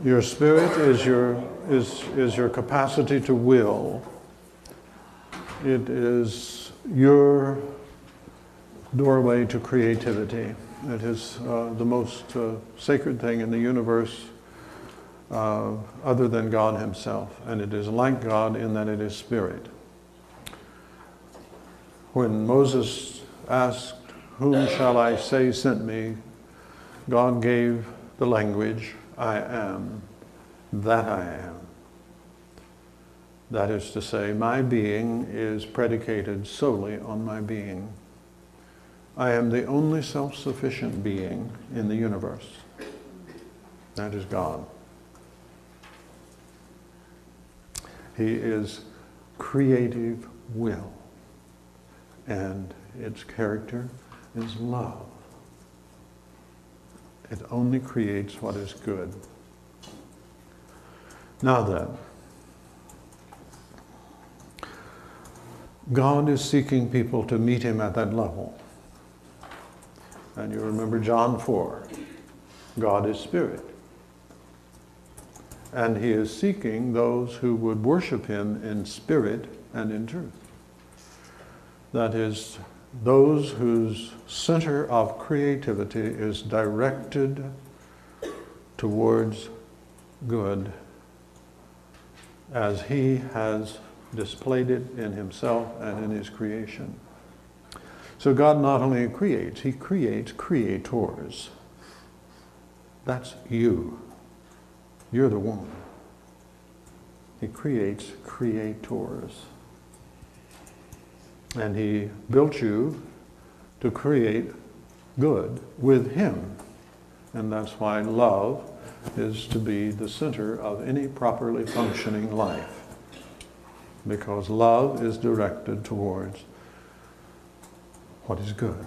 Your spirit is your capacity to will. It is your doorway to creativity. It is the most sacred thing in the universe other than God himself. And it is like God in that it is spirit. When Moses asked, "Whom shall I say sent me?" God gave the language, "I am that I am." That is to say, my being is predicated solely on my being. I am the only self-sufficient being in the universe. That is God. He is creative will, and its character is love. It only creates what is good. Now then, God is seeking people to meet him at that level. And you remember John 4. God is spirit. And he is seeking those who would worship him in spirit and in truth. That is, those whose center of creativity is directed towards good, as he has displayed it in himself and in his creation. So God not only creates, he creates creators. That's you. You're the one. He creates creators. And he built you to create good with him. And that's why love is to be the center of any properly functioning life. Because love is directed towards what is good.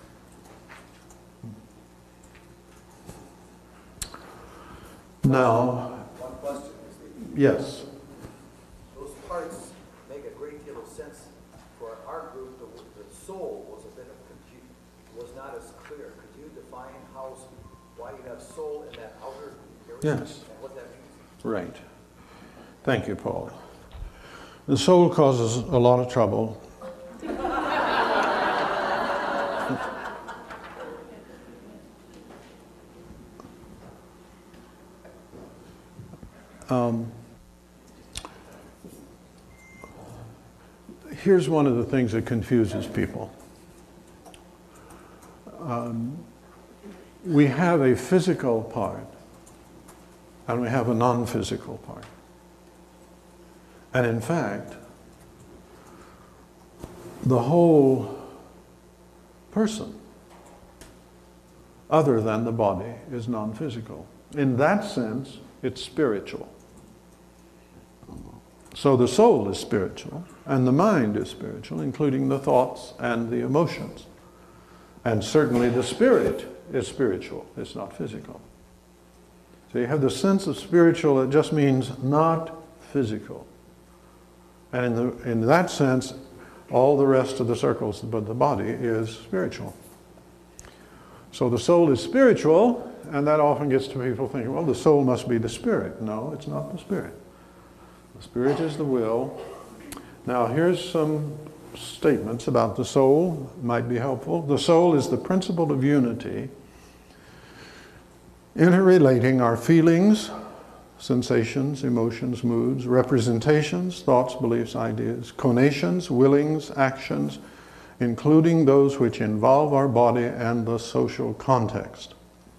Now, one question, yes. Those parts make a great deal of sense. For our group, the soul was a bit of confusion, was not as clear. Could you define why you have soul in that outer area? Yes. And what that means? Right. Thank you, Paul. The soul causes a lot of trouble. Here's one of the things that confuses people. We have a physical part, and we have a non-physical part. And in fact, the whole person, other than the body, is non-physical. In that sense, it's spiritual. So the soul is spiritual, and the mind is spiritual, including the thoughts and the emotions. And certainly the spirit is spiritual, it's not physical. So you have the sense of spiritual, it just means not physical. And in that sense, all the rest of the circles, but the body is spiritual. So the soul is spiritual, and that often gets to people thinking, well, the soul must be the spirit. No, it's not the spirit. The spirit is the will. Now, here's some statements about the soul, might be helpful. The soul is the principle of unity, interrelating our feelings, sensations, emotions, moods, representations, thoughts, beliefs, ideas, conations, willings, actions, including those which involve our body and the social context.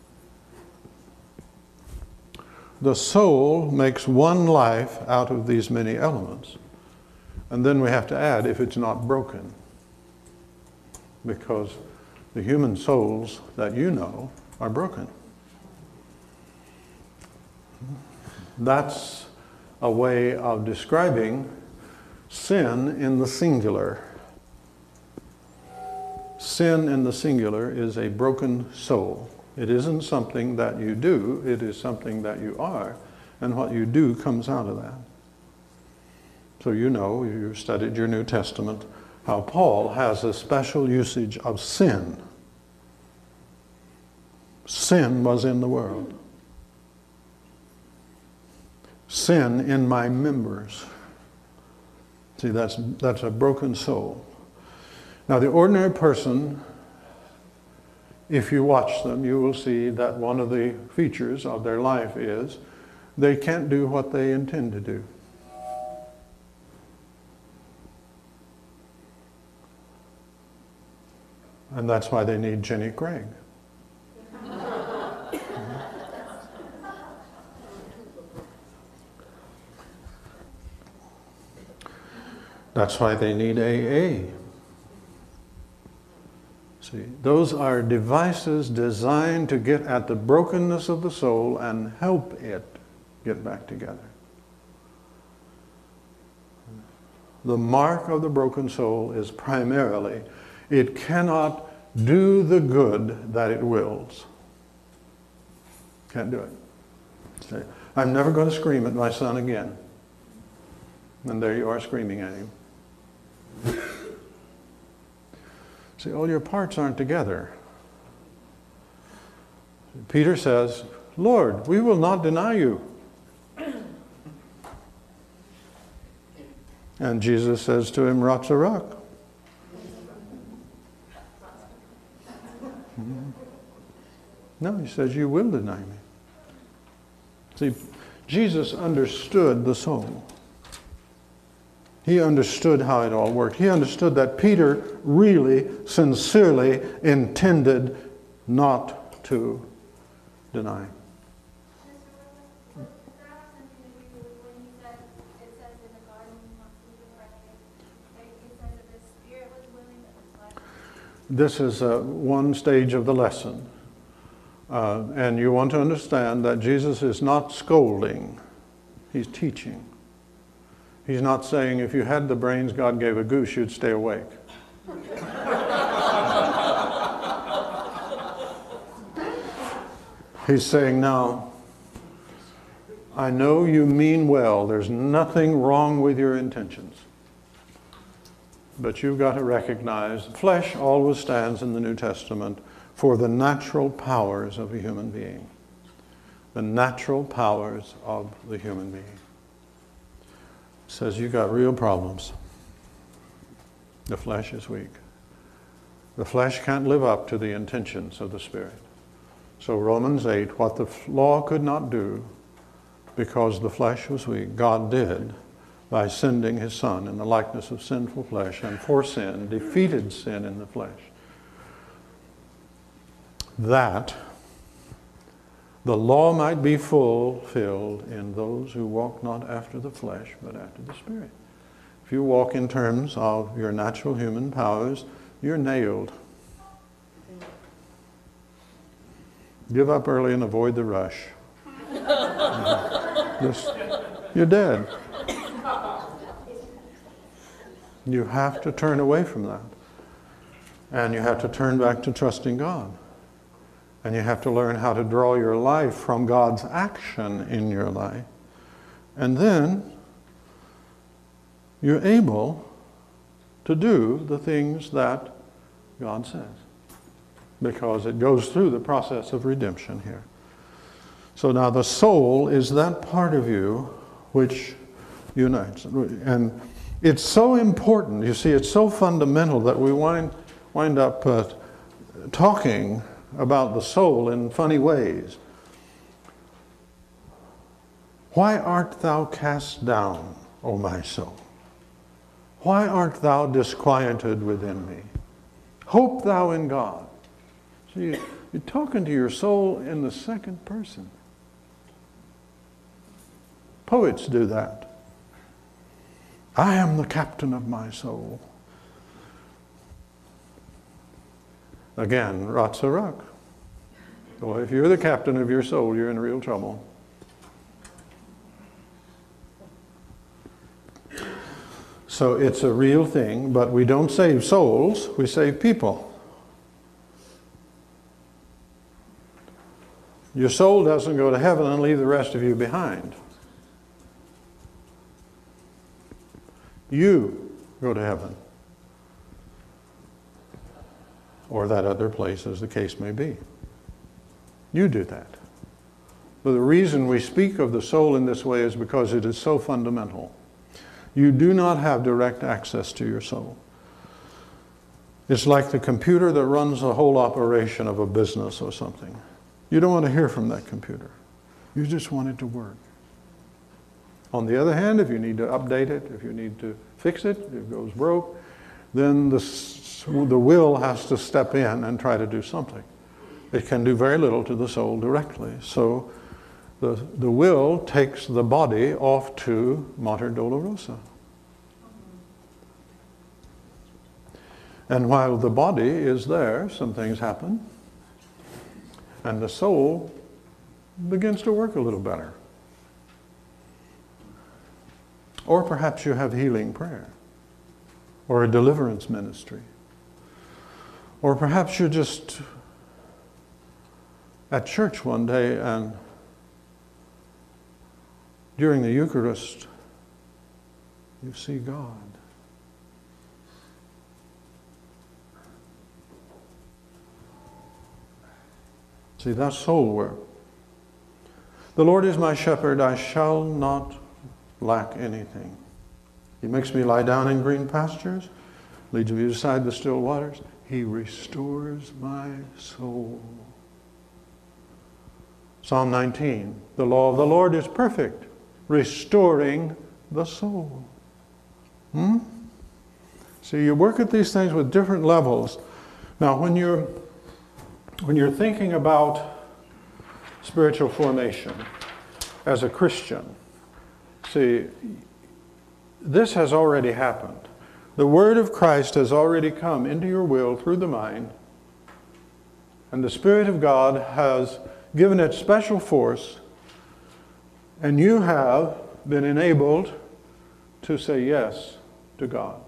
The soul makes one life out of these many elements. And then we have to add, if it's not broken. Because the human souls that you know are broken. That's a way of describing sin in the singular. Sin in the singular is a broken soul. It isn't something that you do, it is something that you are, and what you do comes out of that. So you know, you've studied your New Testament, how Paul has a special usage of sin. Sin was in the world. sin in my members. See, that's a broken soul. Now, the ordinary person, if you watch them, you will see that one of the features of their life is they can't do what they intend to do. And that's why they need Jenny Craig. That's why they need AA. See, those are devices designed to get at the brokenness of the soul and help it get back together. The mark of the broken soul is primarily it cannot do the good that it wills. Can't do it. See, I'm never going to scream at my son again. And there you are screaming at him. See, all your parts aren't together. Peter says, Lord, we will not deny you. And Jesus says to him, Ratzarak. No, he says, you will deny me. See, Jesus understood the soul. He understood how it all worked. He understood that Peter really, sincerely intended not to deny. This is one stage of the lesson. And you want to understand that Jesus is not scolding. He's teaching. He's not saying if you had the brains God gave a goose, you'd stay awake. He's saying, now, I know you mean well. There's nothing wrong with your intentions. But you've got to recognize flesh always stands in the New Testament for the natural powers of a human being. The natural powers of the human being. It says you've got real problems. The flesh is weak. The flesh can't live up to the intentions of the Spirit. So Romans 8, what the law could not do because the flesh was weak, God did by sending his Son in the likeness of sinful flesh, and for sin, defeated sin in the flesh. That the law might be fulfilled in those who walk not after the flesh, but after the Spirit. If you walk in terms of your natural human powers, you're nailed. Give up early and avoid the rush. You're dead. You have to turn away from that. And you have to turn back to trusting God. And you have to learn how to draw your life from God's action in your life. And then you're able to do the things that God says. Because it goes through the process of redemption here. So now the soul is that part of you which unites. And it's so important, you see, it's so fundamental that we wind up talking about the soul in funny ways. Why art thou cast down, O my soul? Why art thou disquieted within me? Hope thou in God. See, you're talking to your soul in the second person. Poets do that. I am the captain of my soul. Again, Ratzarak. Well, if you're the captain of your soul, you're in real trouble. So it's a real thing, but we don't save souls, we save people. Your soul doesn't go to heaven and leave the rest of you behind. You go to heaven. Or that other place, as the case may be. You do that. But the reason we speak of the soul in this way is because it is so fundamental. You do not have direct access to your soul. It's like the computer that runs the whole operation of a business or something. You don't want to hear from that computer. You just want it to work. On the other hand, if you need to update it, if you need to fix it, if it goes broke, then the will has to step in and try to do something. It can do very little to the soul directly. So the will takes the body off to Mater Dolorosa. And while the body is there, some things happen, and the soul begins to work a little better. Or perhaps you have healing prayer, or a deliverance ministry. Or perhaps you're just at church one day and during the Eucharist, you see God. See, that's soul work. The Lord is my shepherd, I shall not lack anything. He makes me lie down in green pastures, leads me beside the still waters. He restores my soul. Psalm 19, the law of the Lord is perfect, restoring the soul. See, you work at these things with different levels. Now, when you're thinking about spiritual formation as a Christian, see, this has already happened. The Word of Christ has already come into your will through the mind, and the Spirit of God has given it special force, and you have been enabled to say yes to God.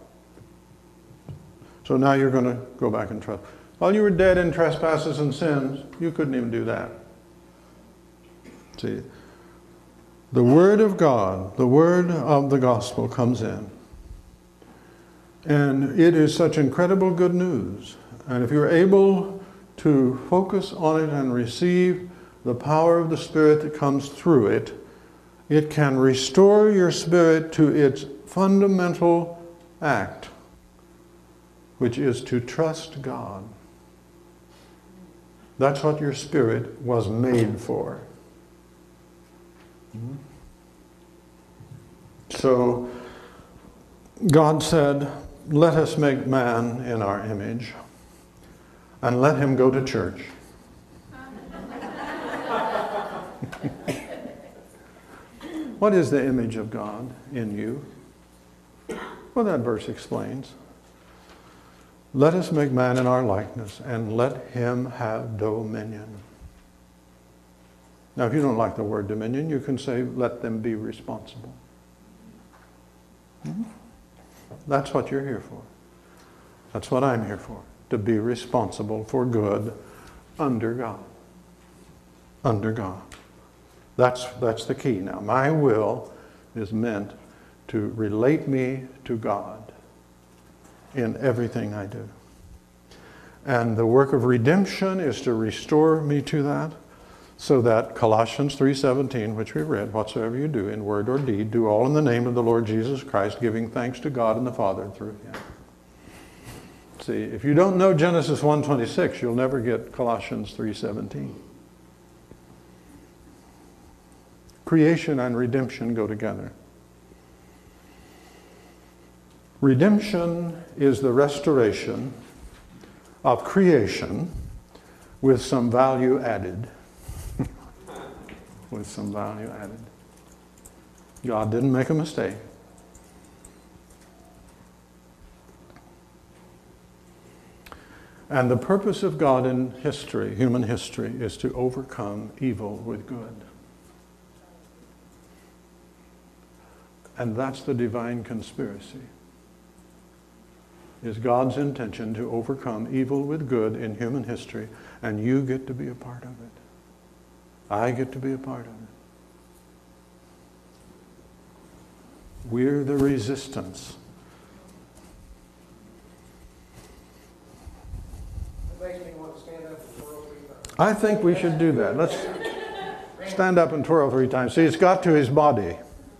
So now you're going to go back and trust. While you were dead in trespasses and sins, you couldn't even do that. See, the Word of God, the Word of the Gospel comes in. And it is such incredible good news. And if you're able to focus on it and receive the power of the Spirit that comes through it, it can restore your spirit to its fundamental act, which is to trust God. That's what your spirit was made for. So God said, let us make man in our image and let him go to church. What is the image of God in you? Well, that verse explains. Let us make man in our likeness and let him have dominion. Now, if you don't like the word dominion, you can say, let them be responsible. That's what you're here for. That's what I'm here for. To be responsible for good under God. Under God. That's the key. Now, my will is meant to relate me to God in everything I do. And the work of redemption is to restore me to that, so that Colossians 3:17, which we read, whatsoever you do in word or deed, do all in the name of the Lord Jesus Christ, giving thanks to God and the Father through him. See, if you don't know Genesis 1:26, you'll never get Colossians 3:17. Creation and redemption go together. Redemption is the restoration of creation with some value added. With some value added. God didn't make a mistake. And the purpose of God in history, human history, is to overcome evil with good. And that's the divine conspiracy. Is God's intention to overcome evil with good in human history, and you get to be a part of it. I get to be a part of it. We're the resistance. It makes me want to stand up and throw people. I think we should do that. Let's stand up and twirl 3 times. See, it's got to his body.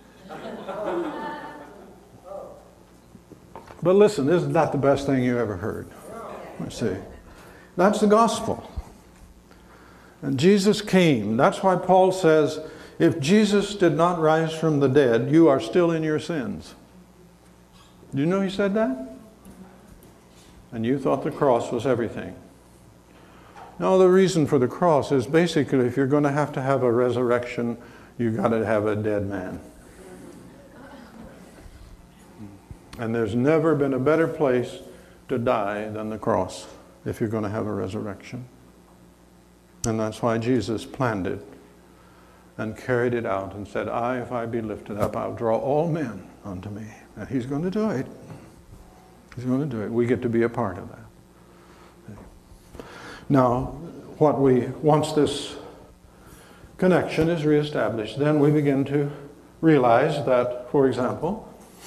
But listen, isn't that the best thing you ever heard? Let's see. That's the gospel. And Jesus came. That's why Paul says, if Jesus did not rise from the dead, you are still in your sins. Do you know he said that? And you thought the cross was everything. No, the reason for the cross is basically if you're going to have a resurrection, you've got to have a dead man. And there's never been a better place to die than the cross if you're going to have a resurrection. And that's why Jesus planned it and carried it out and said, if I be lifted up, I'll draw all men unto me. And he's going to do it. He's going to do it. We get to be a part of that. Now, once this connection is reestablished, then we begin to realize that, for example,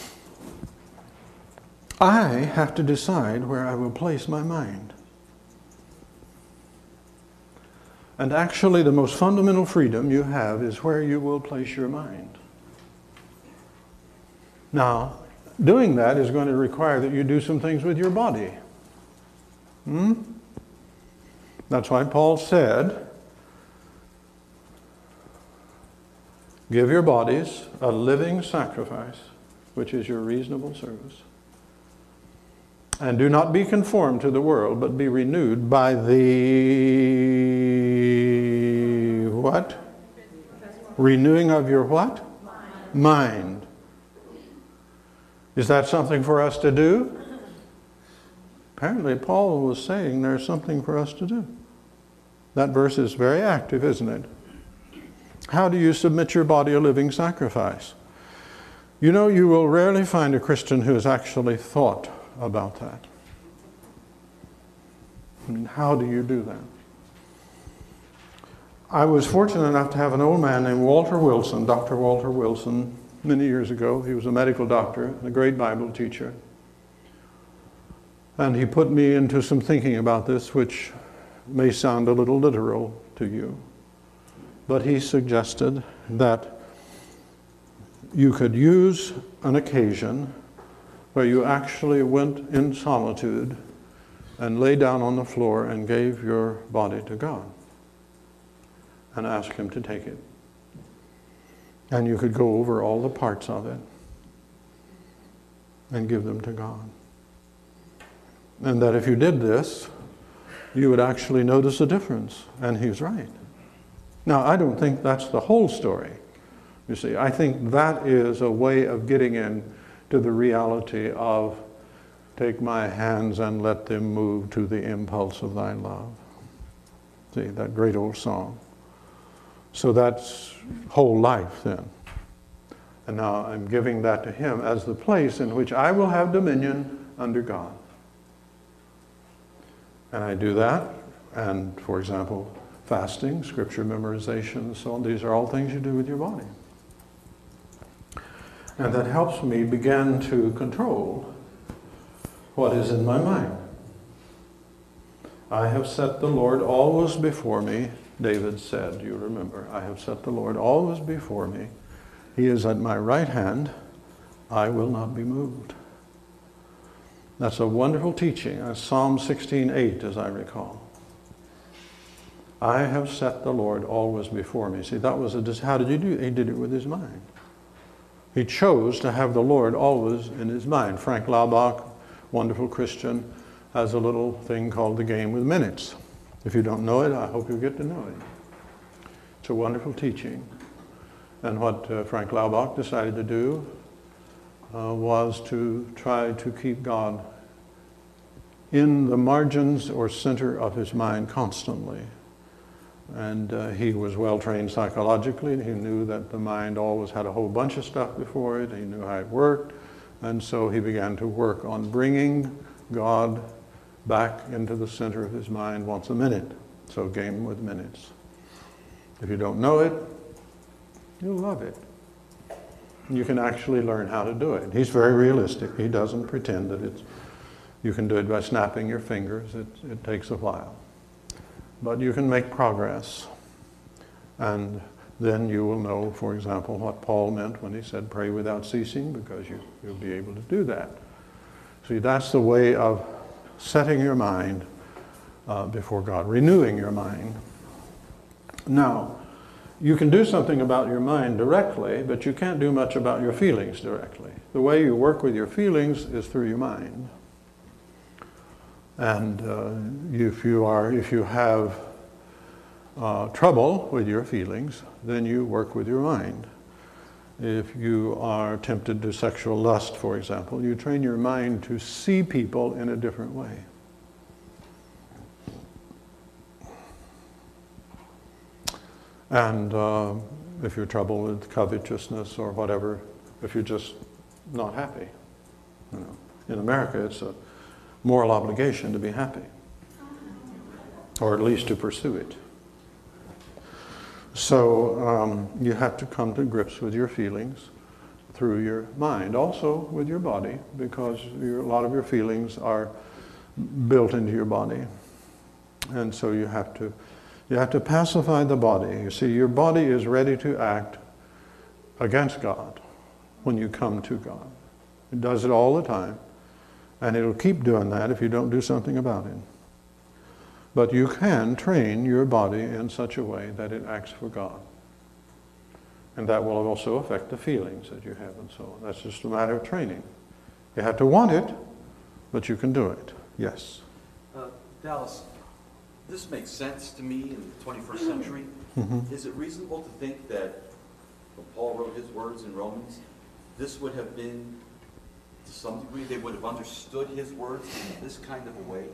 I have to decide where I will place my mind. And actually, the most fundamental freedom you have is where you will place your mind. Now, doing that is going to require that you do some things with your body. That's why Paul said, give your bodies a living sacrifice, which is your reasonable service. And do not be conformed to the world, but be renewed by the what? Renewing of your what? Mind. Is that something for us to do? Apparently Paul was saying there's something for us to do. That verse is very active, isn't it? How do you submit your body a living sacrifice? You know, you will rarely find a Christian who has actually thought about that. I mean, how do you do that? I was fortunate enough to have an old man named Walter Wilson, Dr. Walter Wilson, many years ago. He was a medical doctor and a great Bible teacher. And he put me into some thinking about this, which may sound a little literal to you. But he suggested that you could use an occasion where you actually went in solitude and lay down on the floor and gave your body to God and asked him to take it. And you could go over all the parts of it and give them to God. And that if you did this, you would actually notice a difference. And he was right. Now, I don't think that's the whole story. You see, I think that is a way of getting in to the reality of take my hands and let them move to the impulse of thy love. See, that great old song. So that's whole life then. And now I'm giving that to him as the place in which I will have dominion under God. And I do that, and for example, fasting, scripture memorization, and so on, these are all things you do with your body. And that helps me begin to control what is in my mind. I have set the Lord always before me, David said, you remember, I have set the Lord always before me. He is at my right hand, I will not be moved. That's a wonderful teaching. That's Psalm 16:8, as I recall. I have set the Lord always before me. See, that was how did he do it? He did it with his mind. He chose to have the Lord always in his mind. Frank Laubach, wonderful Christian, has a little thing called the game with minutes. If you don't know it, I hope you get to know it. It's a wonderful teaching. And what Frank Laubach decided to do was to try to keep God in the margins or center of his mind constantly. And he was well trained psychologically. He knew that the mind always had a whole bunch of stuff before it. He knew how it worked. And so he began to work on bringing God back into the center of his mind once a minute. So game with minutes. If you don't know it, you'll love it. You can actually learn how to do it. He's very realistic. He doesn't pretend that you can do it by snapping your fingers. It takes a while. But you can make progress. And then you will know, for example, what Paul meant when he said pray without ceasing, because you'll be able to do that. See, that's the way of setting your mind before God, renewing your mind. Now, you can do something about your mind directly, but you can't do much about your feelings directly. The way you work with your feelings is through your mind. And if you have trouble with your feelings, then you work with your mind. If you are tempted to sexual lust, for example, you train your mind to see people in a different way. And if you're troubled with covetousness or whatever, if you're just not happy, you know. In America, it's a moral obligation to be happy, or at least to pursue it. So you have to come to grips with your feelings through your mind, also with your body, because a lot of your feelings are built into your body. And so you have to pacify the body. You see, your body is ready to act against God when you come to God. It does it all the time, and it'll keep doing that if you don't do something about it. But you can train your body in such a way that it acts for God. And that will also affect the feelings that you have and so on. That's just a matter of training. You have to want it, but you can do it. Yes? Dallas, this makes sense to me in the 21st century. Mm-hmm. Is it reasonable to think that when Paul wrote his words in Romans, this would have been, to some degree, they would have understood his words in this kind of a way?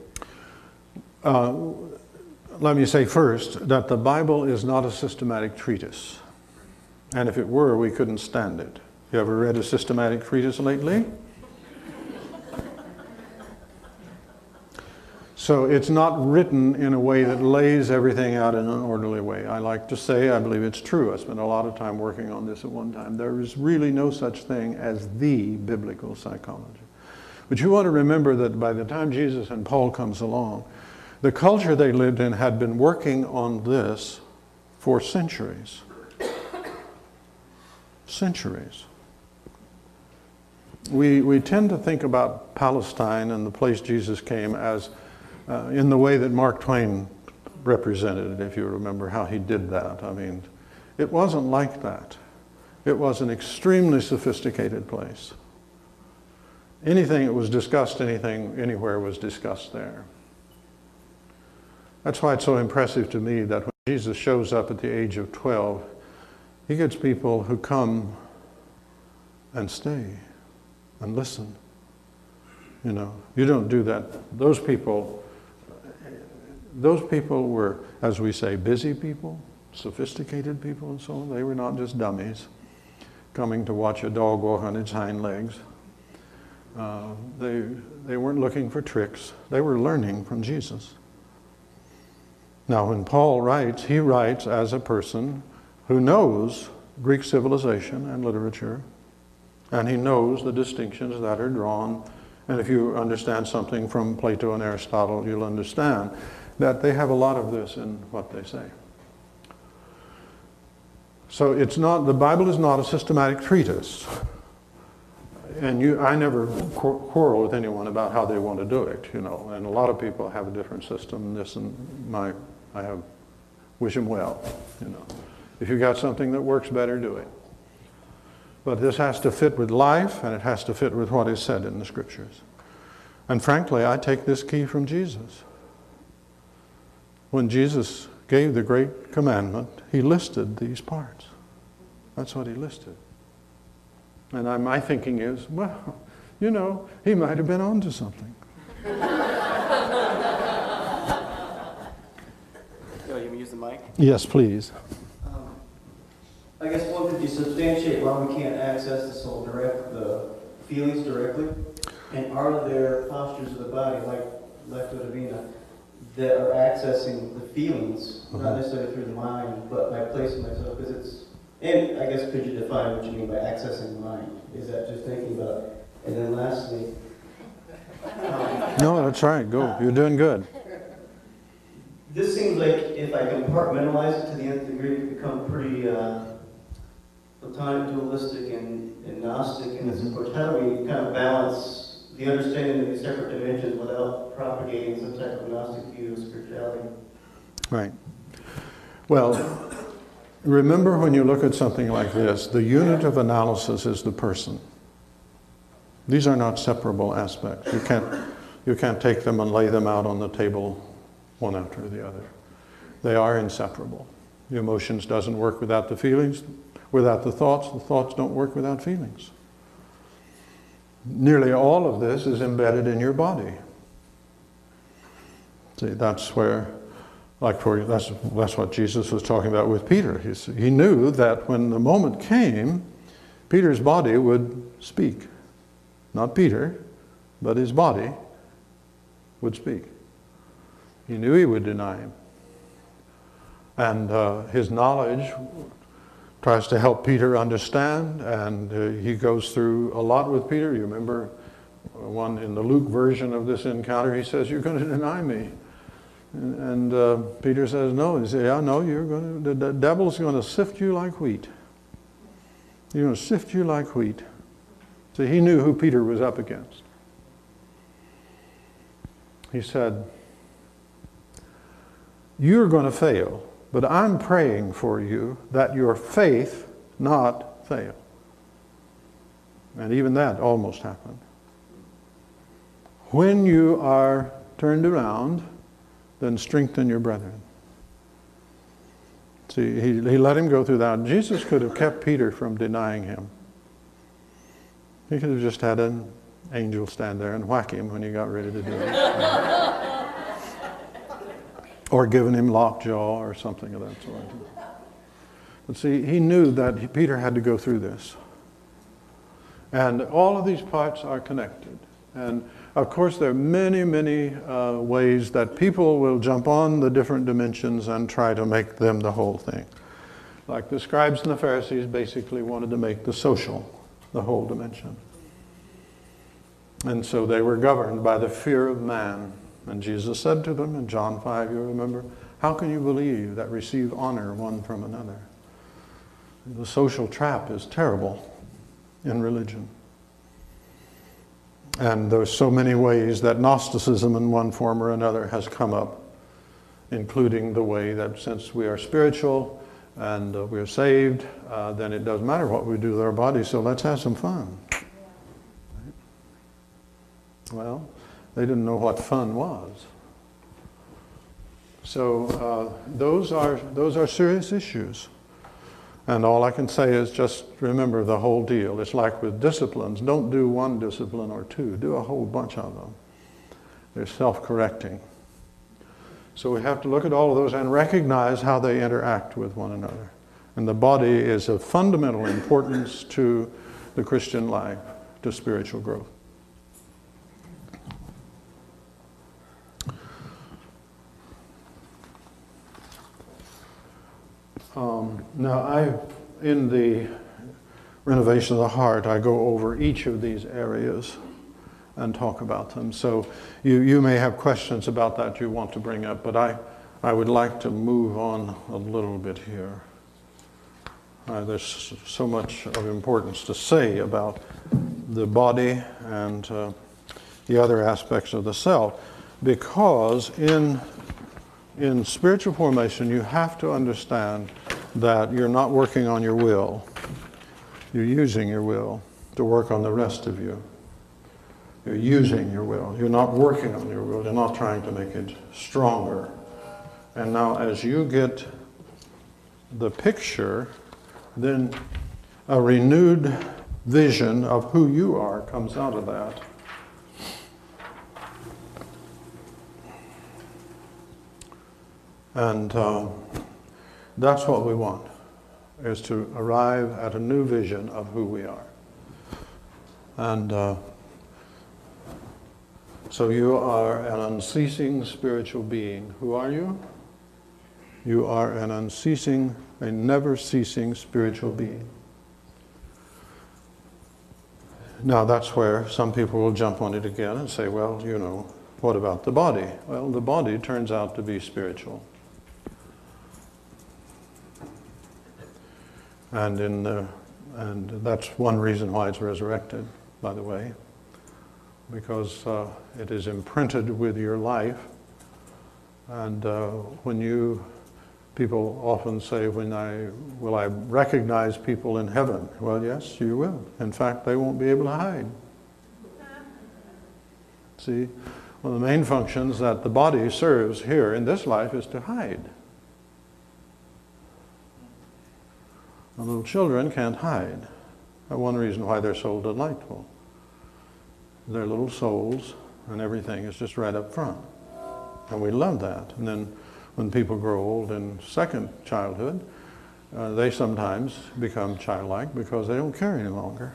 Let me say first that the Bible is not a systematic treatise. And if it were, we couldn't stand it. You ever read a systematic treatise lately? So it's not written in a way that lays everything out in an orderly way. I like to say, I believe it's true. I spent a lot of time working on this at one time. There is really no such thing as the biblical psychology. But you want to remember that by the time Jesus and Paul comes along, the culture they lived in had been working on this for centuries. Centuries. We tend to think about Palestine and the place Jesus came as in the way that Mark Twain represented it, if you remember how he did that. I mean, it wasn't like that. It was an extremely sophisticated place. Anything that was discussed, anything, anywhere was discussed there. That's why it's so impressive to me that when Jesus shows up at the age of 12, he gets people who come and stay and listen. You know, you don't do that. Those people were, as we say, busy people, sophisticated people and so on. They were not just dummies coming to watch a dog walk on its hind legs. They weren't looking for tricks. They were learning from Jesus. Now, when Paul writes, he writes as a person who knows Greek civilization and literature, and he knows the distinctions that are drawn. And if you understand something from Plato and Aristotle, you'll understand that they have a lot of this in what they say. So it's not, the Bible is not a systematic treatise. And I never quarrel with anyone about how they want to do it, you know. And a lot of people have a different system. Wish them well, you know. If you got something that works better, do it. But this has to fit with life, and it has to fit with what is said in the Scriptures. And frankly, I take this key from Jesus. When Jesus gave the great commandment, he listed these parts. That's what he listed. And my thinking is, well, you know, he might have been onto something. You use the mic? Yes, please. I guess one, could you substantiate why we can't access the soul the feelings directly? And are there postures of the body, like Lectio Divina, that are accessing the feelings, not necessarily through the mind, but by placing myself, because it's, and I guess could you define what you mean by accessing the mind? Is that just thinking about it? And then lastly... No, that's right, go. You're doing good. This seems like if I compartmentalize it to the nth degree, it become pretty Platonic, dualistic, and Gnostic in its approach. How do we kind of balance the understanding of these separate dimensions without propagating some type of Gnostic view of spirituality? Right. Well, remember when you look at something like this, the unit of analysis is the person. These are not separable aspects. You can't take them and lay them out on the table one after the other. They are inseparable. The emotions doesn't work without the feelings, without the thoughts don't work without feelings. Nearly all of this is embedded in your body. See, that's where, that's what Jesus was talking about with Peter. He knew that when the moment came, Peter's body would speak. Not Peter, but his body would speak. He knew he would deny him. And his knowledge tries to help Peter understand, and he goes through a lot with Peter. You remember one in the Luke version of this encounter, he says, "You're going to deny me." And Peter says, "No." He says, "Yeah, no, the devil's going to sift you like wheat. He's going to sift you like wheat." So he knew who Peter was up against. He said, "You're going to fail, but I'm praying for you that your faith not fail." And even that almost happened. When you are turned around, then strengthen your brethren. See, he let him go through that. Jesus could have kept Peter from denying him. He could have just had an angel stand there and whack him when he got ready to do it. Or given him lockjaw or something of that sort. But see, he knew that Peter had to go through this. And all of these parts are connected. And of course, there are many, many ways that people will jump on the different dimensions and try to make them the whole thing. Like the scribes and the Pharisees basically wanted to make the social the whole dimension. And so they were governed by the fear of man. And Jesus said to them in John 5, you remember, "How can you believe that receive honor one from another?" The social trap is terrible in religion. And there's so many ways that Gnosticism in one form or another has come up, including the way that since we are spiritual and we're saved, then it doesn't matter what we do with our bodies, so let's have some fun. Well, they didn't know what fun was. So those are serious issues. And all I can say is just remember the whole deal. It's like with disciplines. Don't do one discipline or two. Do a whole bunch of them. They're self-correcting. So we have to look at all of those and recognize how they interact with one another. And the body is of fundamental importance to the Christian life, to spiritual growth. Now, in the renovation of the heart, I go over each of these areas and talk about them. So you may have questions about that you want to bring up, but I would like to move on a little bit here. There's so much of importance to say about the body and the other aspects of the self, because in spiritual formation, you have to understand that you're not working on your will. You're using your will to work on the rest of you. You're using your will. You're not working on your will. You're not trying to make it stronger. And now as you get the picture, then a renewed vision of who you are comes out of that. And that's what we want, is to arrive at a new vision of who we are. And so you are an unceasing spiritual being. Who are you? You are an unceasing, a never-ceasing spiritual being. Now that's where some people will jump on it again and say, well, you know, what about the body? Well, the body turns out to be spiritual. And that's one reason why it's resurrected, by the way, because it is imprinted with your life. And people often say, will I recognize people in heaven? Well, yes, you will. In fact, they won't be able to hide. See, one of the main functions that the body serves here in this life is to hide. The little children can't hide. That's one reason why they're so delightful. Their little souls and everything is just right up front. And we love that. And then when people grow old in second childhood, they sometimes become childlike because they don't care any longer.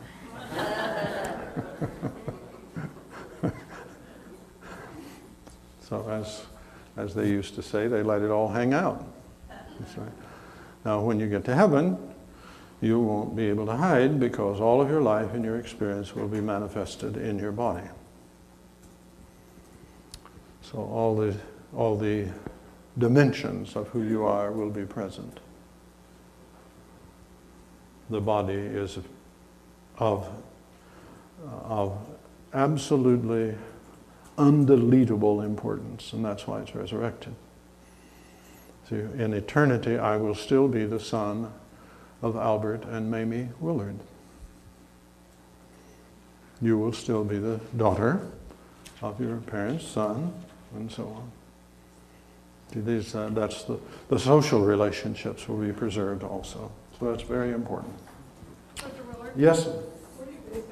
So as they used to say, they let it all hang out. That's right. Now when you get to heaven, you won't be able to hide because all of your life and your experience will be manifested in your body. So all the dimensions of who you are will be present. The body is of absolutely undeletable importance, and that's why it's resurrected. See, in eternity, I will still be the son of Albert and Mamie Willard. You will still be the daughter of your parents' son, and so on. See, that's the social relationships will be preserved also. So that's very important. Dr. Willard? Yes? What do you base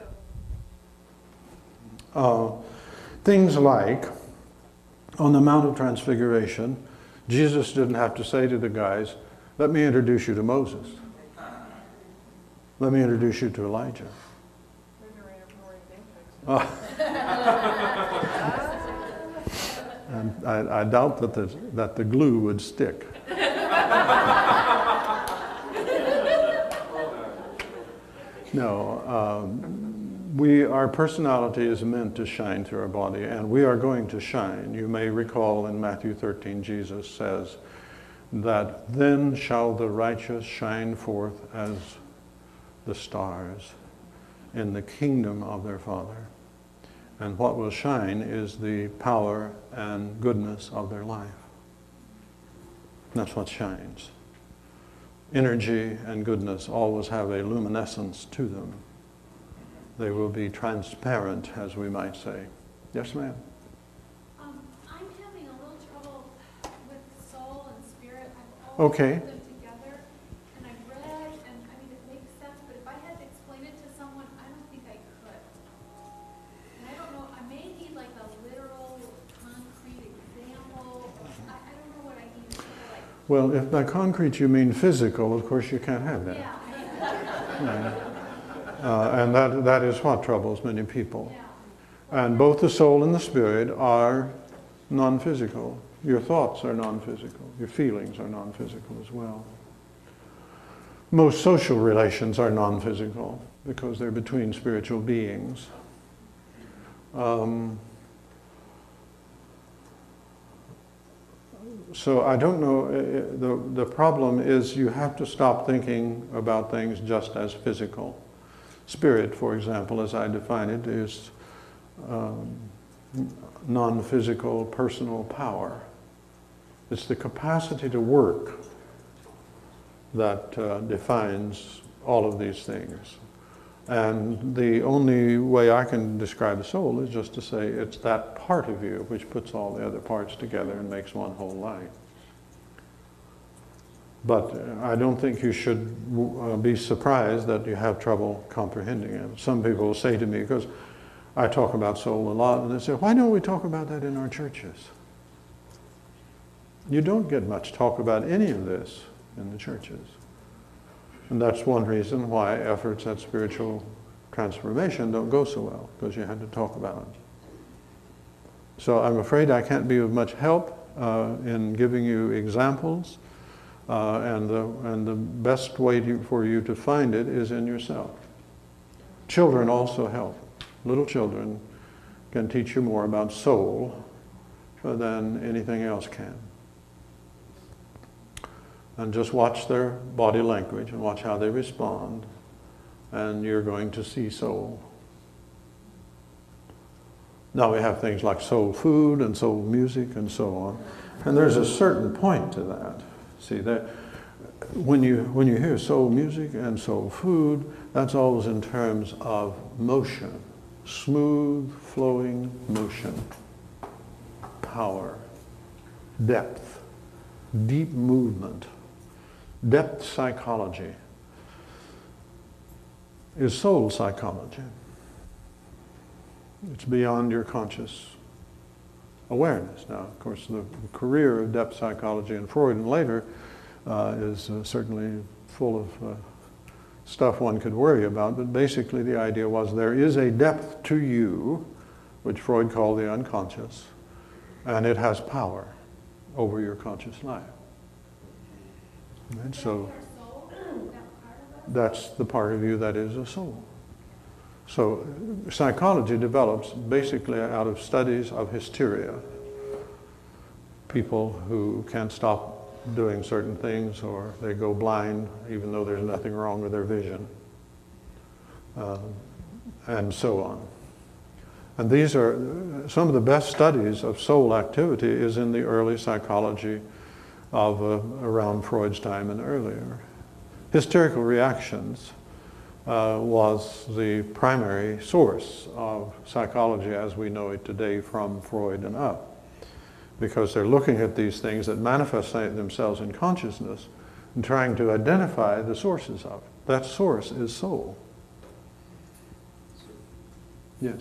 that? Things like, on the Mount of Transfiguration, Jesus didn't have to say to the guys, let me introduce you to Moses. Let me introduce you to Elijah. And I doubt that the glue would stick. No, our personality is meant to shine through our body, and we are going to shine. You may recall in Matthew 13, Jesus says that then shall the righteous shine forth as the stars in the kingdom of their Father. And what will shine is the power and goodness of their life. That's what shines. Energy and goodness always have a luminescence to them. They will be transparent, as we might say. Yes, ma'am? I'm having a little trouble with soul and spirit. I've always Okay. put them together, and I've read, and I mean, it makes sense, but if I had to explain it to someone, I don't think I could. And I don't know, I may need like a literal, concrete example. I don't know what I need to like. Well, if by concrete you mean physical, of course you can't have that. Yeah. And that is what troubles many people. Yeah. And both the soul and the spirit are non-physical. Your thoughts are non-physical. Your feelings are non-physical as well. Most social relations are non-physical because they're between spiritual beings. So I don't know, the problem is you have to stop thinking about things just as physical. Spirit, for example, as I define it, is non-physical personal power. It's the capacity to work that defines all of these things. And the only way I can describe the soul is just to say it's that part of you which puts all the other parts together and makes one whole life. But I don't think you should be surprised that you have trouble comprehending it. Some people will say to me, because I talk about soul a lot, and they say, why don't we talk about that in our churches? You don't get much talk about any of this in the churches. And that's one reason why efforts at spiritual transformation don't go so well, because you had to talk about it. So I'm afraid I can't be of much help in giving you examples. And the best way for you to find it is in yourself. Children also help. Little children can teach you more about soul than anything else can. And just watch their body language and watch how they respond, and you're going to see soul. Now we have things like soul food and soul music and so on. And there's a certain point to that. See, that when you hear soul music and soul food, that's always in terms of motion. Smooth, flowing motion. Power. Depth. Deep movement. Depth psychology is soul psychology. It's beyond your conscious awareness. Now, of course, the career of depth psychology in Freud and later is certainly full of stuff one could worry about, but basically the idea was there is a depth to you, which Freud called the unconscious, and it has power over your conscious life. And so that's the part of you that is a soul. So psychology develops basically out of studies of hysteria. People who can't stop doing certain things, or they go blind even though there's nothing wrong with their vision, and so on. And these are some of the best studies of soul activity is in the early psychology of around Freud's time and earlier. Hysterical reactions was the primary source of psychology as we know it today from Freud and up, because they're looking at these things that manifest themselves in consciousness and trying to identify the sources of it. That source is soul. Yes?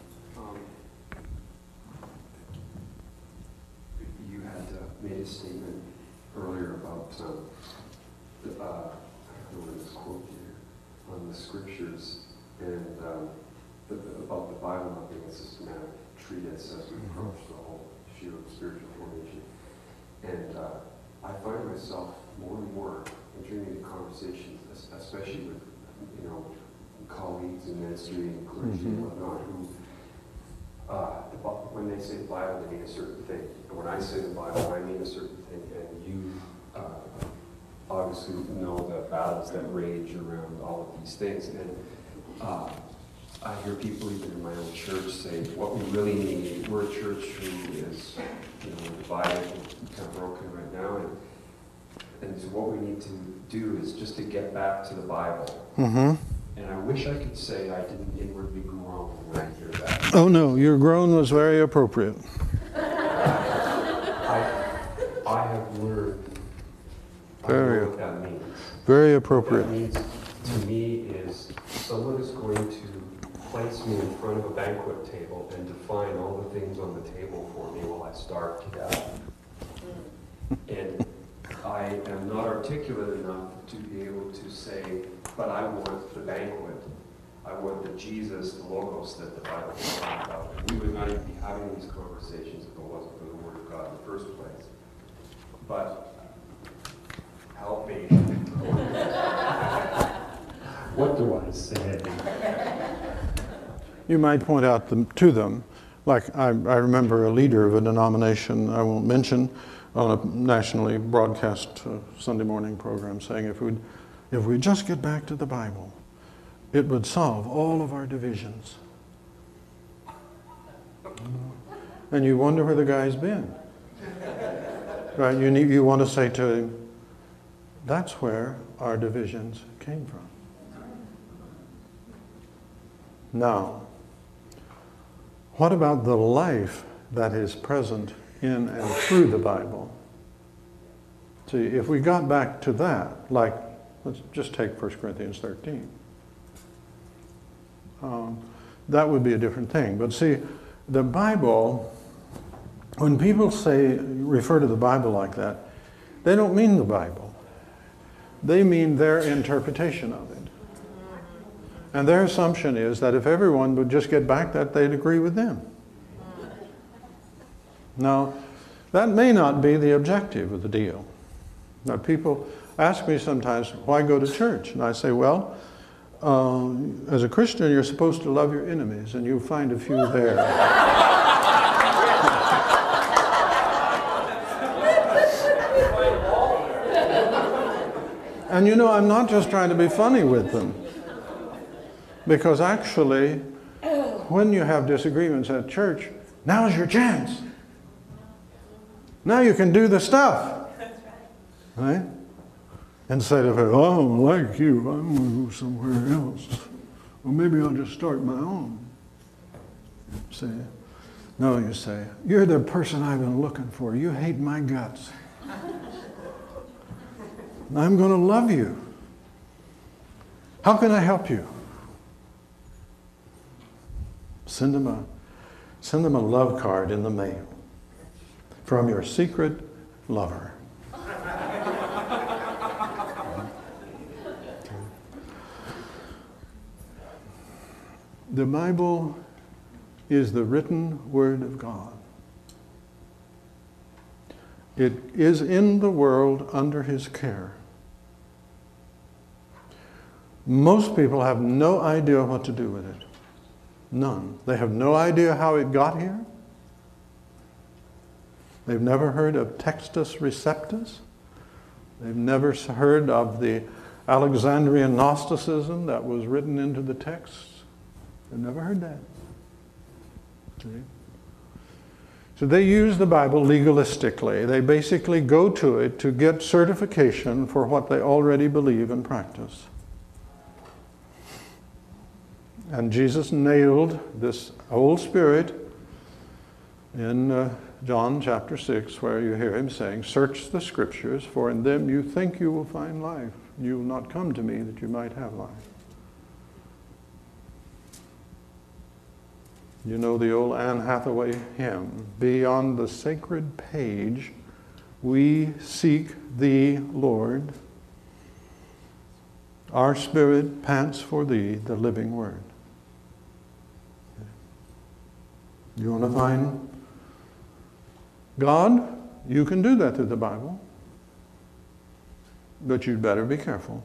You had made a statement earlier about I don't know this quote here, on the scriptures and about the Bible not being a systematic treatise as we approach the whole issue of spiritual formation. And I find myself more and more entering into conversations, especially with colleagues in ministry and clergy and whatnot, who when they say the Bible, they mean a certain thing. And when I say the Bible, I mean a certain thing. And you obviously know the battles that rage around all of these things. And I hear people even in my own church say, what we really need, we're a church who is divided and kind of broken right now. And so what we need to do is just to get back to the Bible. Mm-hmm. And I wish I could say I didn't inwardly groan when I hear that. Oh no, your groan was very appropriate. I have learned what that means. Very appropriate. What that means to me is someone is going to place me in front of a banquet table and define all the things on the table for me while I starve to death. And I am not articulate enough to be able to say, but I want the banquet. I want the Jesus, the Logos that the Bible is talking about. And we would not even be having these conversations if it wasn't for the Word of God in the first place. But help me. What do I say? You might point out to them, like I remember a leader of a denomination I won't mention on a nationally broadcast Sunday morning program saying if we just get back to the Bible, it would solve all of our divisions. And you wonder where the guy's been. Right? You want to say to him, that's where our divisions came from. Now, what about the life that is present in and through the Bible? See, if we got back to that, like, let's just take 1 Corinthians 13. That would be a different thing. But see, the Bible, when people refer to the Bible like that, they don't mean the Bible. They mean their interpretation of it. And their assumption is that if everyone would just get back that, they'd agree with them. Now, that may not be the objective of the deal. Now, people ask me sometimes, why go to church? And I say, well, as a Christian, you're supposed to love your enemies, and you'll find a few there. And you know, I'm not just trying to be funny with them. Because actually, when you have disagreements at church, now's your chance. Now you can do the stuff. Right? Instead of, oh, I don't like you, I'm going to go somewhere else. Or maybe I'll just start my own. See? No, you say, you're the person I've been looking for. You hate my guts. I'm going to love you. How can I help you? Send them a love card in the mail from your secret lover. The Bible is the written Word of God. It is in the world under His care. Most people have no idea what to do with it. None. They have no idea how it got here. They've never heard of Textus Receptus. They've never heard of the Alexandrian Gnosticism that was written into the texts. They've never heard that. See? So they use the Bible legalistically. They basically go to it to get certification for what they already believe and practice. And Jesus nailed this old spirit in John chapter 6, where you hear him saying, search the scriptures, for in them you think you will find life. You will not come to me that you might have life. You know the old Anne Hathaway hymn, beyond the sacred page, we seek thee, Lord. Our spirit pants for thee, the living word. You want to find God? You can do that through the Bible. But you'd better be careful.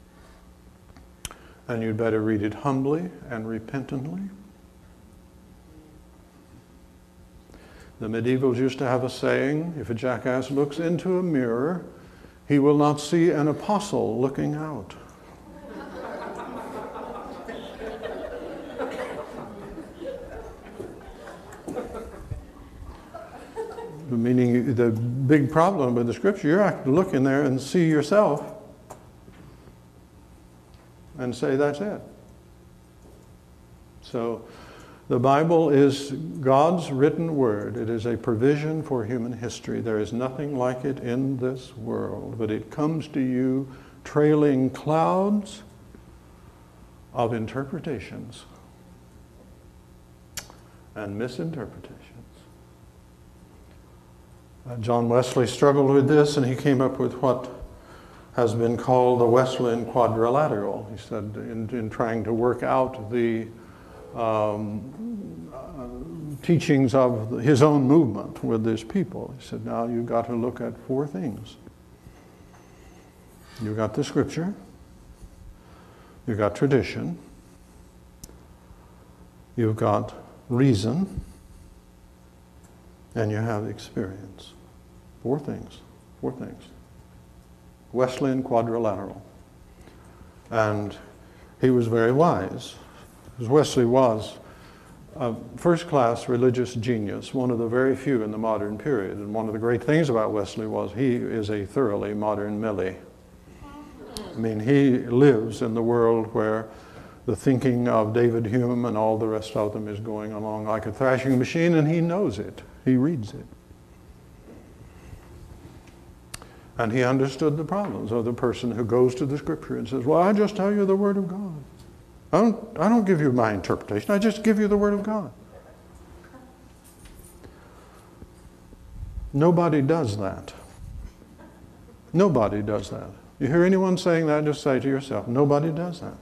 And you'd better read it humbly and repentantly. The medievals used to have a saying, if a jackass looks into a mirror, he will not see an apostle looking out. Meaning the big problem with the scripture, you have to look in there and see yourself and say that's it. So the Bible is God's written word. It is a provision for human history. There is nothing like it in this world, but it comes to you trailing clouds of interpretations and misinterpretations. John Wesley struggled with this, and he came up with what has been called the Wesleyan quadrilateral. He said, in trying to work out the teachings of his own movement with his people, he said, now you've got to look at four things. You've got the scripture, you've got tradition, you've got reason, and you have experience. Four things. Wesleyan quadrilateral. And he was very wise, because Wesley was a first-class religious genius, one of the very few in the modern period. And one of the great things about Wesley was he is a thoroughly modern Millie. I mean, he lives in the world where the thinking of David Hume and all the rest of them is going along like a thrashing machine, and he knows it. He reads it. And he understood the problems of the person who goes to the scripture and says, well, I just tell you the word of God. I don't give you my interpretation. I just give you the word of God. Nobody does that. Nobody does that. You hear anyone saying that, just say to yourself, nobody does that.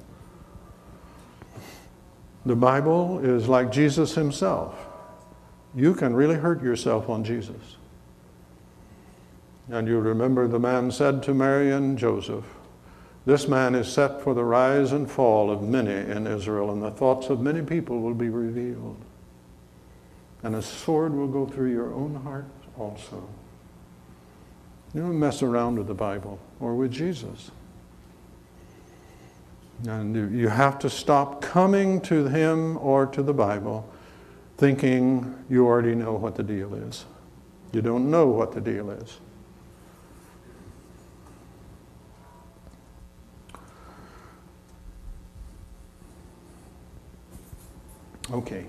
The Bible is like Jesus himself. You can really hurt yourself on Jesus. And you remember the man said to Mary and Joseph, this man is set for the rise and fall of many in Israel, and the thoughts of many people will be revealed. And a sword will go through your own heart also. You don't mess around with the Bible or with Jesus. And you have to stop coming to him or to the Bible thinking you already know what the deal is. You don't know what the deal is. Okay.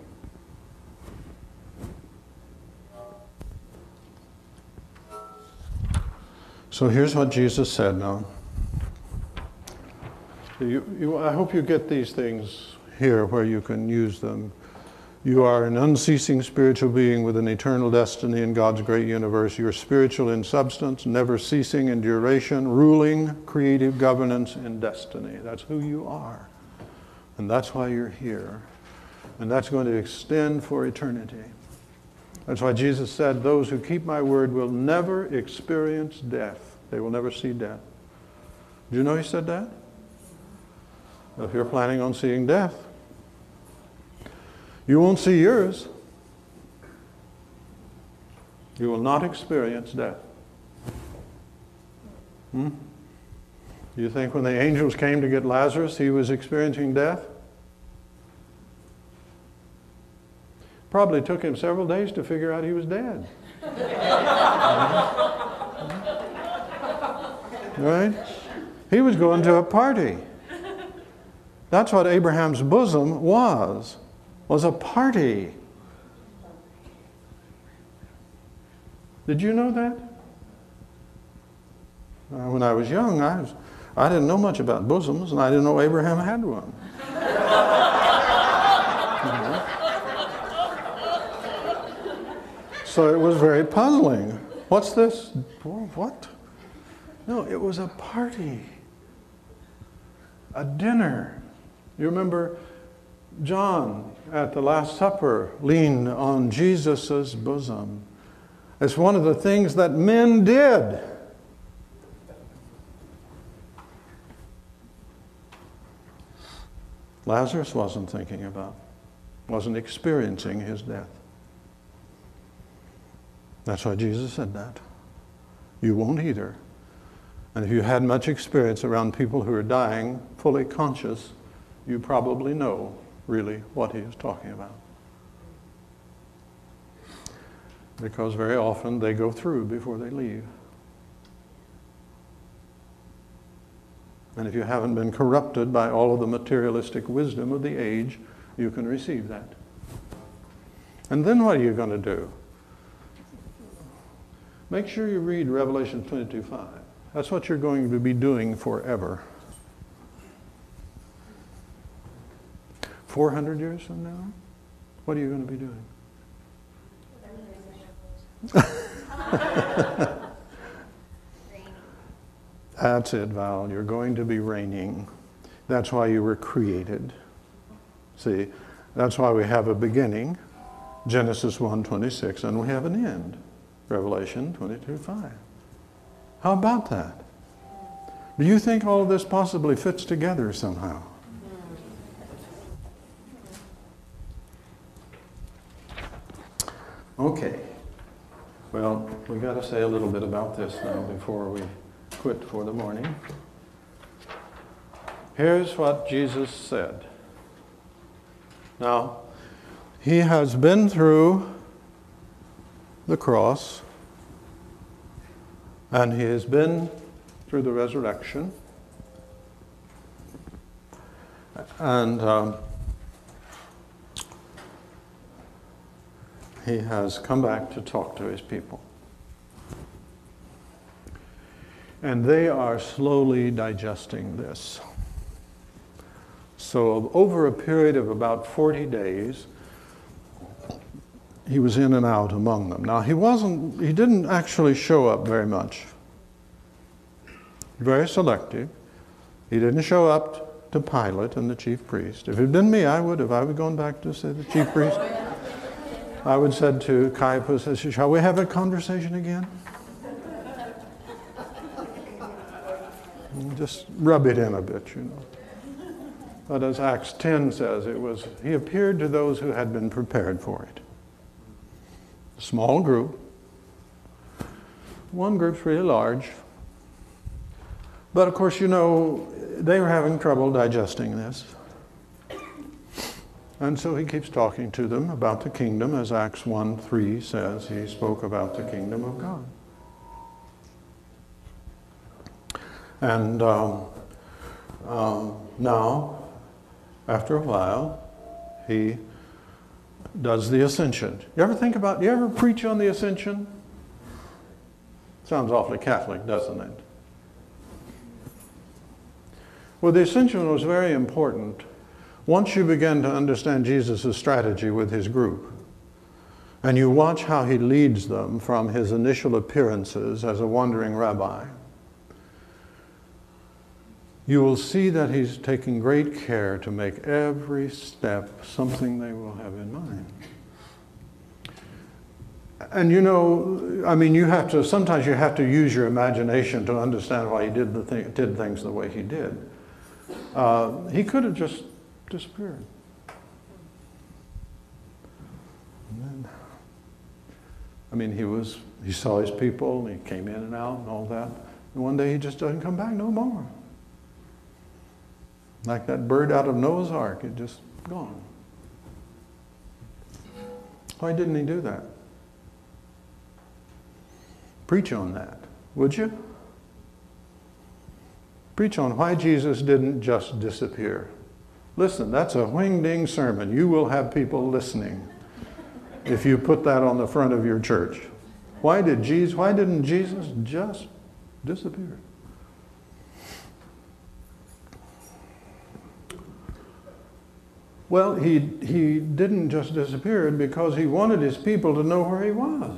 So here's what Jesus said now. I hope you get these things here where you can use them. You are an unceasing spiritual being with an eternal destiny in God's great universe. You're spiritual in substance, never ceasing in duration, ruling creative governance in destiny. That's who you are. And that's why you're here. And that's going to extend for eternity. That's why Jesus said, those who keep my word will never experience death. They will never see death. Do you know he said that? If you're planning on seeing death, you won't see yours. You will not experience death. You think when the angels came to get Lazarus, he was experiencing death? Probably took him several days to figure out he was dead. Right? He was going to a party. That's what Abraham's bosom was a party. Did you know that? When I was young, I didn't know much about bosoms, and I didn't know Abraham had one. So it was very puzzling. What's this? What? No, it was a party. A dinner. You remember John at the Last Supper leaned on Jesus' bosom. It's one of the things that men did. Lazarus wasn't thinking about, wasn't experiencing his death. That's why Jesus said that. You won't either. And if you had much experience around people who are dying fully conscious, you probably know really what he is talking about. Because very often they go through before they leave. And if you haven't been corrupted by all of the materialistic wisdom of the age, you can receive that. And then what are you going to do? Make sure you read Revelation 22:5. That's what you're going to be doing forever. 400 years from now, what are you going to be doing? That's it, Val. You're going to be reigning. That's why you were created. See, that's why we have a beginning, Genesis 1:26, and we have an end, Revelation 22:5. How about that? Do you think all of this possibly fits together somehow? Okay. Well, we've got to say a little bit about this now before we quit for the morning. Here's what Jesus said. Now, he has been through the cross, and he has been through the resurrection, and he has come back to talk to his people. And they are slowly digesting this. So over a period of about 40 days, he was in and out among them. Now he didn't actually show up very much. Very selective. He didn't show up to Pilate and the chief priest. If it had been me, I would have gone back to say the chief priest. I would have said to Caiaphas, shall we have a conversation again? Just rub it in a bit, you know. But as Acts 10 says, he appeared to those who had been prepared for it. A small group. One group's really large. But of course, you know, they were having trouble digesting this. And so he keeps talking to them about the kingdom, as Acts 1:3 says. He spoke about the kingdom of God. And now, after a while, he does the ascension. You ever preach on the ascension? Sounds awfully Catholic, doesn't it? Well, the ascension was very important once you begin to understand Jesus' strategy with his group. And you watch how he leads them from his initial appearances as a wandering rabbi. You will see that he's taking great care to make every step something they will have in mind. And you know, I mean, sometimes you have to use your imagination to understand why he did things the way he did. He could have just disappeared. And then, I mean, he saw his people, and he came in and out and all that. And one day he just doesn't come back no more. Like that bird out of Noah's Ark, it just gone. Why didn't he do that? Preach on that, would you? Preach on why Jesus didn't just disappear. Listen, that's a wing-ding sermon. You will have people listening if you put that on the front of your church. Why didn't Jesus just disappear? Well, he didn't just disappear because he wanted his people to know where he was.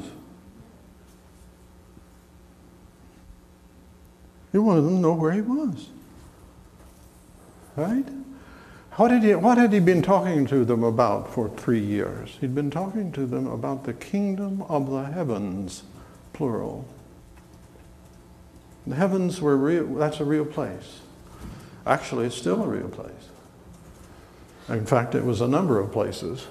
He wanted them to know where he was. Right? What had he been talking to them about for 3 years? He'd been talking to them about the kingdom of the heavens, plural. The heavens were real. That's a real place. Actually, it's still a real place. In fact, it was a number of places.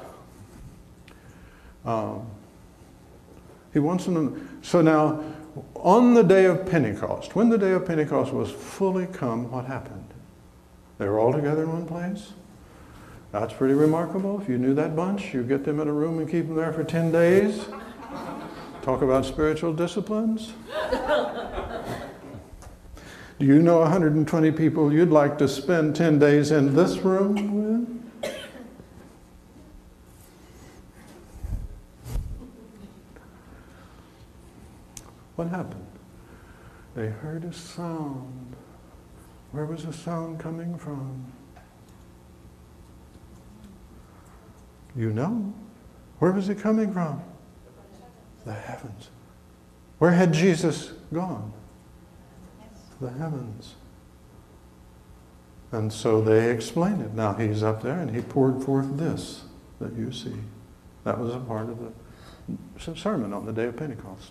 He wants them to, so now, on the day of Pentecost, when the day of Pentecost was fully come, what happened? They were all together in one place. That's pretty remarkable. If you knew that bunch, you get them in a room and keep them there for 10 days. Talk about spiritual disciplines. Do you know 120 people you'd like to spend 10 days in this room with? What happened? They heard a sound. Where was the sound coming from? You know. Where was it coming from? The heavens. Where had Jesus gone? The heavens. And so they explained it. Now he's up there and he poured forth this that you see. That was a part of the sermon on the day of Pentecost.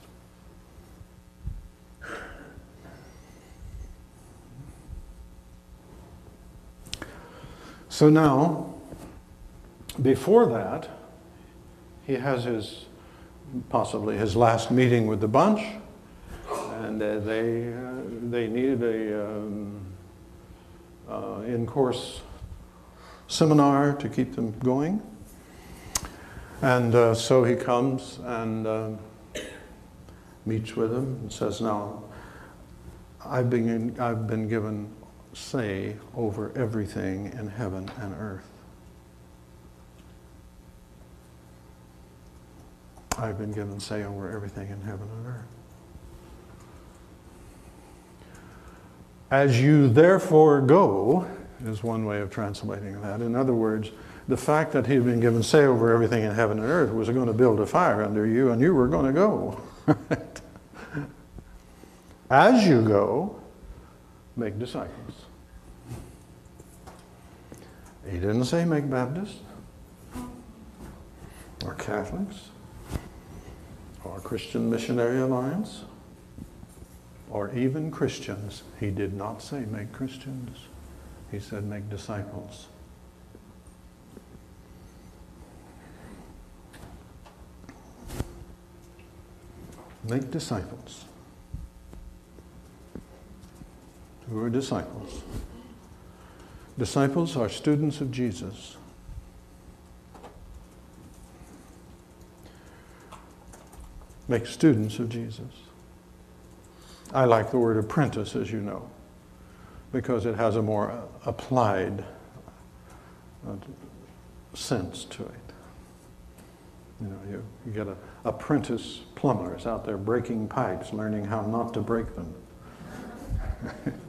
So now, before that, he has possibly his last meeting with the bunch, and they needed a in-course seminar to keep them going. And so he comes and meets with them and says, "Now, I've been given say over everything in heaven and earth. I've been given say over everything in heaven and earth. As you therefore go," is one way of translating that. In other words, the fact that he had been given say over everything in heaven and earth was going to build a fire under you, and you were going to go. As you go, make disciples. He didn't say make Baptists or Catholics or Christian Missionary Alliance or even Christians. He did not say make Christians. He said make disciples. Make disciples. who are disciples. Disciples are students of Jesus. Make students of Jesus. I like the word apprentice, as you know, because it has a more applied sense to it. You know, you get apprentice plumbers out there breaking pipes, learning how not to break them.